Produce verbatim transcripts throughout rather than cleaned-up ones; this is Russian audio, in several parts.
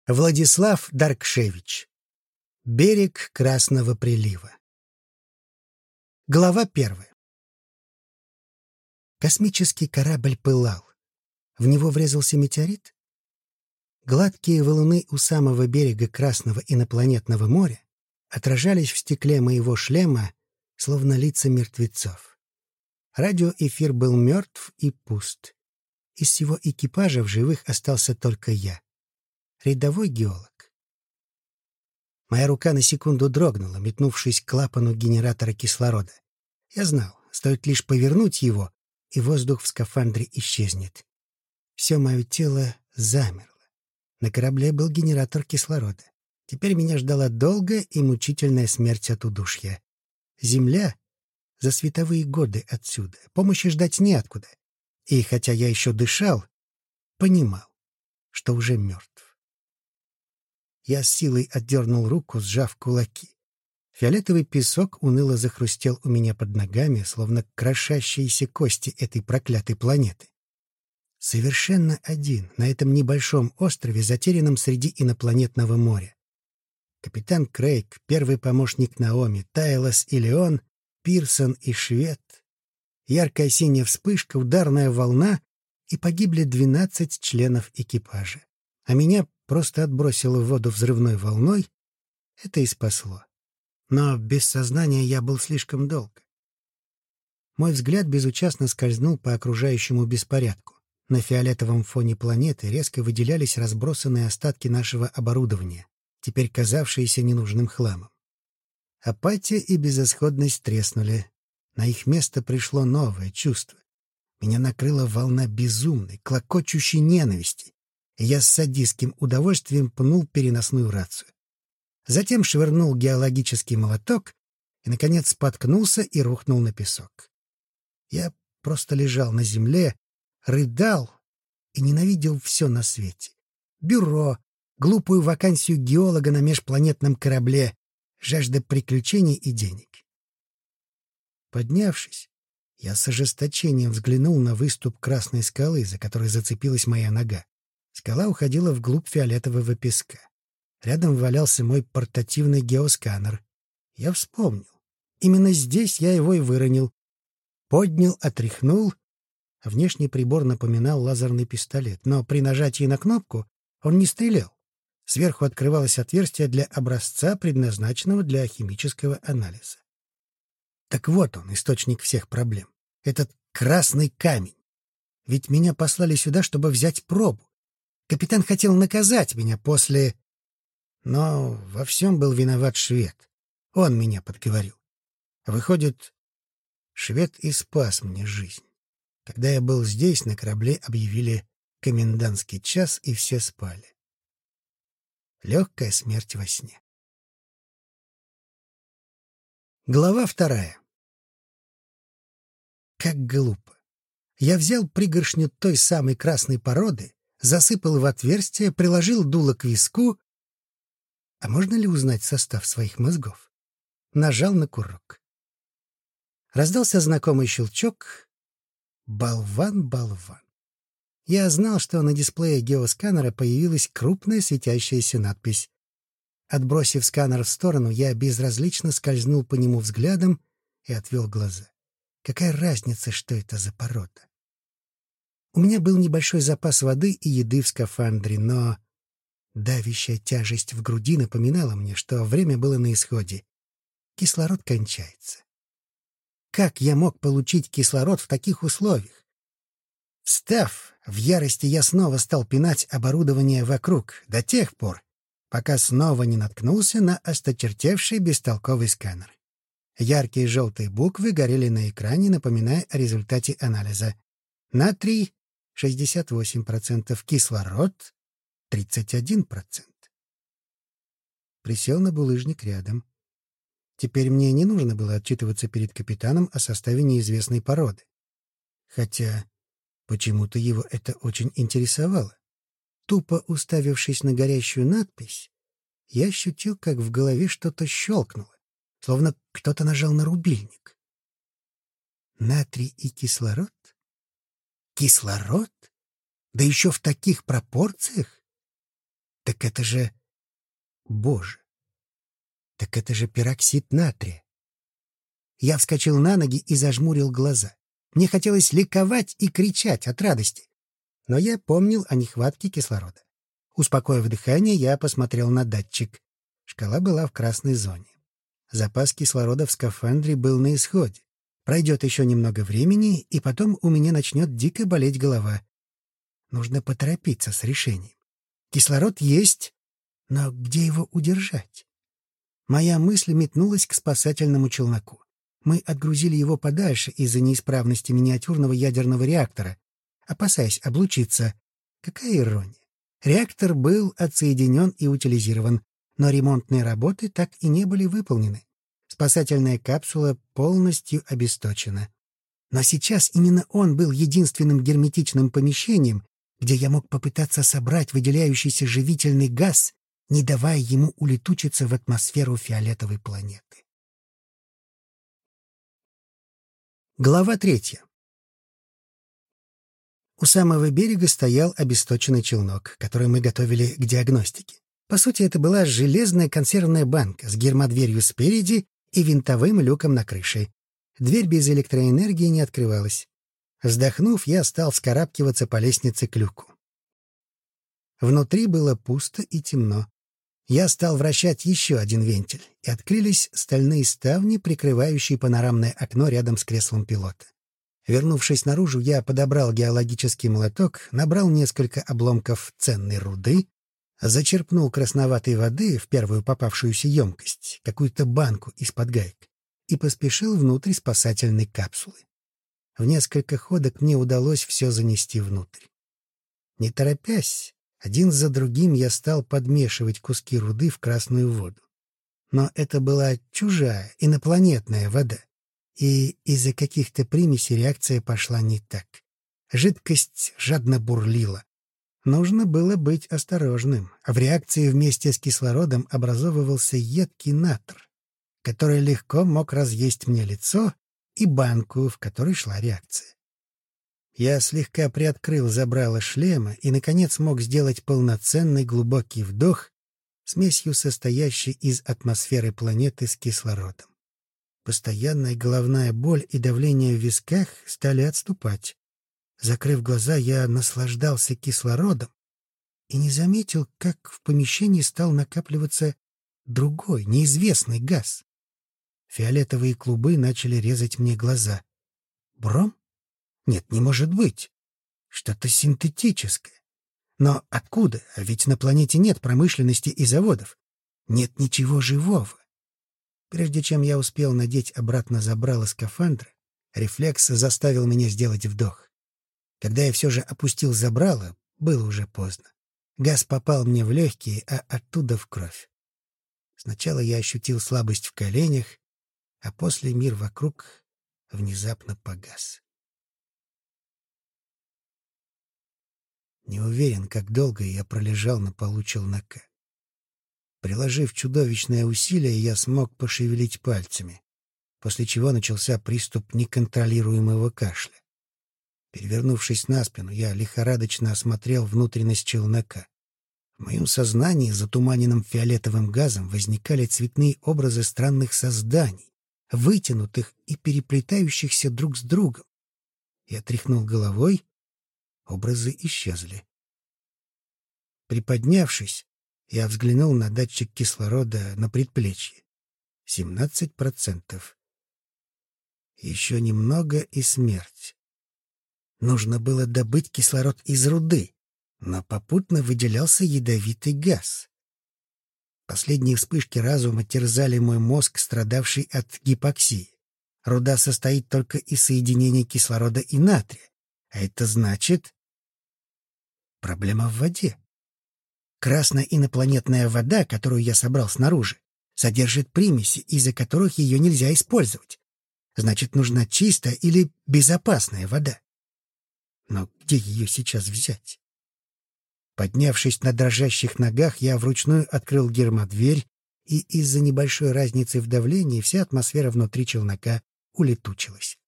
Владислав Даркшевич. Берег Красного прилива. Глава первая. Космический корабль пылал. В него врезался метеорит? Гладкие валуны у самого берега Красного инопланетного моря отражались в стекле моего шлема, словно лица мертвецов. Радиоэфир был мертв и пуст. Из всего экипажа в живых остался только я. Рядовой геолог. Моя рука на секунду дрогнула, метнувшись к клапану генератора кислорода. Я знал, стоит лишь повернуть его, и воздух в скафандре исчезнет. Все мое тело замерло. На корабле был генератор кислорода. Теперь меня ждала долгая и мучительная смерть от удушья. Земля за световые годы отсюда. Помощи ждать неоткуда. И хотя я еще дышал, понимал, что уже мертв. Я с силой отдернул руку, сжав кулаки. Фиолетовый песок уныло захрустел у меня под ногами, словно крошащиеся кости этой проклятой планеты. Совершенно один на этом небольшом острове, затерянном среди инопланетного моря. Капитан Крейг, первый помощник Наоми, Тайлос и Леон, Пирсон и Швед. Яркая синяя вспышка, ударная волна, и погибли двенадцать членов экипажа. А меня просто отбросило в воду взрывной волной. Это и спасло. Но без сознания я был слишком долго. Мой взгляд безучастно скользнул по окружающему беспорядку. На фиолетовом фоне планеты резко выделялись разбросанные остатки нашего оборудования, теперь казавшиеся ненужным хламом. Апатия и безысходность треснули. На их место пришло новое чувство. Меня накрыла волна безумной, клокочущей ненависти, и я с садистским удовольствием пнул переносную рацию. Затем швырнул геологический молоток и, наконец, споткнулся и рухнул на песок. Я просто лежал на земле, рыдал и ненавидел все на свете. Бюро, глупую вакансию геолога на межпланетном корабле, жажда приключений и денег. Поднявшись, я с ожесточением взглянул на выступ красной скалы, за которой зацепилась моя нога. Скала уходила вглубь фиолетового песка. Рядом валялся мой портативный геосканер. Я вспомнил. Именно здесь я его и выронил. Поднял, отряхнул. Внешний прибор напоминал лазерный пистолет, но при нажатии на кнопку он не стрелял. Сверху открывалось отверстие для образца, предназначенного для химического анализа. Так вот он, источник всех проблем. Этот красный камень. Ведь меня послали сюда, чтобы взять пробу. Капитан хотел наказать меня после... Но во всем был виноват швед. Он меня подговорил. Выходит, швед и спас мне жизнь. Когда я был здесь, на корабле объявили комендантский час, и все спали. Легкая смерть во сне. Глава вторая. Как глупо. Я взял пригоршню той самой красной породы, засыпал в отверстие, приложил дуло к виску. А можно ли узнать состав своих мозгов? Нажал на курок. Раздался знакомый щелчок. Болван, болван. Я знал, что на дисплее геосканера появилась крупная светящаяся надпись. Отбросив сканер в сторону, я безразлично скользнул по нему взглядом и отвел глаза. Какая разница, что это за порода? У меня был небольшой запас воды и еды в скафандре, но давящая тяжесть в груди напоминала мне, что время было на исходе. Кислород кончается. Как я мог получить кислород в таких условиях? Встав, в ярости я снова стал пинать оборудование вокруг, до тех пор, пока снова не наткнулся на осточертевший бестолковый сканер. Яркие желтые буквы горели на экране, напоминая о результате анализа. Натрий — шестьдесят восемь процентов, кислород — тридцать один процент. Присел на булыжник рядом. Теперь мне не нужно было отчитываться перед капитаном о составе неизвестной породы. Хотя почему-то его это очень интересовало. Тупо уставившись на горящую надпись, я ощутил, как в голове что-то щелкнуло, словно кто-то нажал на рубильник. Натрий и кислород? Кислород? Да еще в таких пропорциях? Так это же... Боже! Так это же пероксид натрия. Я вскочил на ноги и зажмурил глаза. Мне хотелось ликовать и кричать от радости. Но я помнил о нехватке кислорода. Успокоив дыхание, я посмотрел на датчик. Шкала была в красной зоне. Запас кислорода в скафандре был на исходе. Пройдет еще немного времени, и потом у меня начнет дико болеть голова. Нужно поторопиться с решением. Кислород есть, но где его удержать? Моя мысль метнулась к спасательному челноку. Мы отгрузили его подальше из-за неисправности миниатюрного ядерного реактора, опасаясь облучиться. Какая ирония! Реактор был отсоединен и утилизирован, но ремонтные работы так и не были выполнены. Спасательная капсула полностью обесточена. Но сейчас именно он был единственным герметичным помещением, где я мог попытаться собрать выделяющийся живительный газ, не давая ему улетучиться в атмосферу фиолетовой планеты. Глава третья. У самого берега стоял обесточенный челнок, который мы готовили к диагностике. По сути, это была железная консервная банка с гермодверью спереди и винтовым люком на крыше. Дверь без электроэнергии не открывалась. Вздохнув, я стал вскарабкиваться по лестнице к люку. Внутри было пусто и темно. Я стал вращать еще один вентиль, и открылись стальные ставни, прикрывающие панорамное окно рядом с креслом пилота. Вернувшись наружу, я подобрал геологический молоток, набрал несколько обломков ценной руды, зачерпнул красноватой воды в первую попавшуюся емкость, какую-то банку из-под гаек, и поспешил внутрь спасательной капсулы. В несколько ходок мне удалось все занести внутрь. Не торопясь, один за другим я стал подмешивать куски руды в красную воду. Но это была чужая, инопланетная вода, и из-за каких-то примесей реакция пошла не так. Жидкость жадно бурлила. Нужно было быть осторожным, а в реакции вместе с кислородом образовывался едкий натр, который легко мог разъесть мне лицо и банку, в которой шла реакция. Я слегка приоткрыл забрало шлема и, наконец, мог сделать полноценный глубокий вдох, смесью состоящей из атмосферы планеты с кислородом. Постоянная головная боль и давление в висках стали отступать. Закрыв глаза, я наслаждался кислородом и не заметил, как в помещении стал накапливаться другой, неизвестный газ. Фиолетовые клубы начали резать мне глаза. Бром? Нет, не может быть. Что-то синтетическое. Но откуда? А ведь на планете нет промышленности и заводов. Нет ничего живого. Прежде чем я успел надеть обратно забрало скафандра, рефлекс заставил меня сделать вдох. Когда я все же опустил забрало, было уже поздно. Газ попал мне в легкие, а оттуда в кровь. Сначала я ощутил слабость в коленях, а после мир вокруг внезапно погас. Не уверен, как долго я пролежал на полу челнока. Приложив чудовищное усилие, я смог пошевелить пальцами, после чего начался приступ неконтролируемого кашля. Перевернувшись на спину, я лихорадочно осмотрел внутренность челнока. В моем сознании, затуманенном фиолетовым газом, возникали цветные образы странных созданий, вытянутых и переплетающихся друг с другом. Я тряхнул головой, образы исчезли. Приподнявшись, я взглянул на датчик кислорода на предплечье. семнадцать процентов. Еще немного и смерть. Нужно было добыть кислород из руды, но попутно выделялся ядовитый газ. Последние вспышки разума терзали мой мозг, страдавший от гипоксии. Руда состоит только из соединений кислорода и натрия, а это значит... Проблема в воде. Красная инопланетная вода, которую я собрал снаружи, содержит примеси, из-за которых ее нельзя использовать. Значит, нужна чистая или безопасная вода. Но где ее сейчас взять? Поднявшись на дрожащих ногах, я вручную открыл гермодверь, и из-за небольшой разницы в давлении вся атмосфера внутри челнока улетучилась.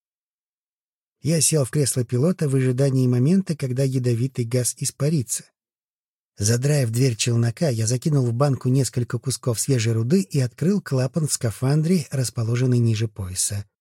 Я сел в кресло пилота в ожидании момента, когда ядовитый газ испарится. Задраив дверь челнока, я закинул в банку несколько кусков свежей руды и открыл клапан в скафандре, расположенный ниже пояса.